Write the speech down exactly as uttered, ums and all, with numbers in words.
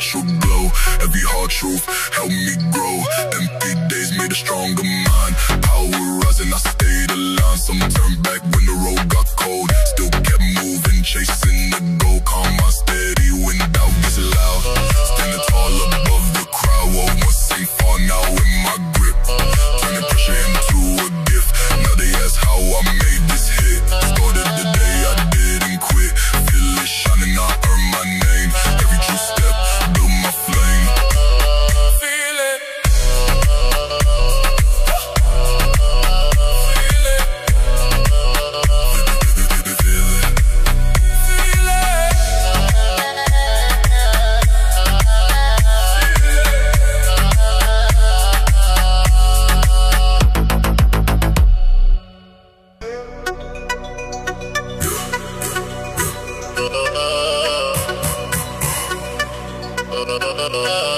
special glow. Every hard truth helped me grow. Empty days made a stronger mind. Power rising, I stayed aligned. Some turned back when the road got cold. Still kept moving, chasing the goal. Calm my steady when doubt gets loud. Standing tall above the crowd. What once ain't far now in my grip. Turning pressure into a gift. Now they ask how I made this hit. Started the day I didn't quit. Feel it shining, I earn my name. Every true step build my flame. Feel it. Feel it. Feel it. Feel it. Uh,